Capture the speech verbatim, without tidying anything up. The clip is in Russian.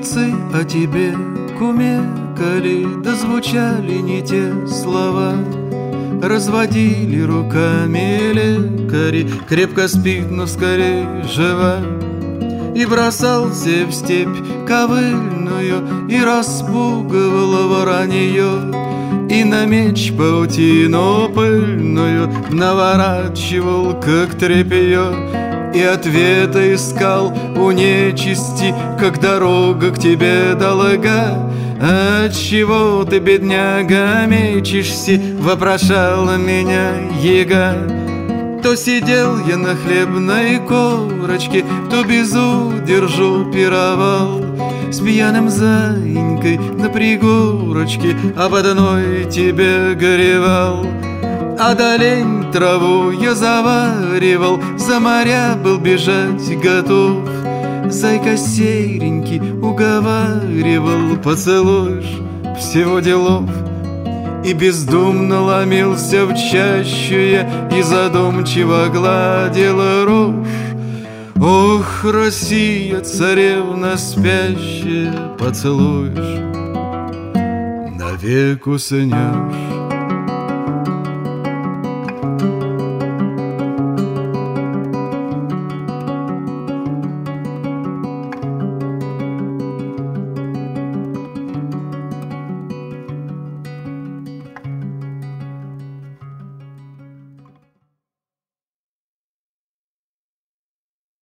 птицы о тебе кумекали, да звучали не те слова. Разводили руками лекари, крепко спит, но скорее жива. И бросался в степь ковыльную, и распугивал воронье, и на меч паутину пыльную наворачивал, как тряпье, и ответа искал у нечисти, как дорога к тебе долга. «Отчего ты, бедняга, мечешься?» — вопрошала меня яга. То сидел я на хлебной корочке, то безудержу пировал с пьяным заинькой на пригорочке, об одной тебе горевал. А долень траву я заваривал, за моря был бежать готов. Зайка серенький уговаривал, поцелуешь — всего делов. И бездумно ломился в чащу я, и задумчиво гладил рожь. Ох, Россия, царевна спящая, поцелуешь — навек уснешь.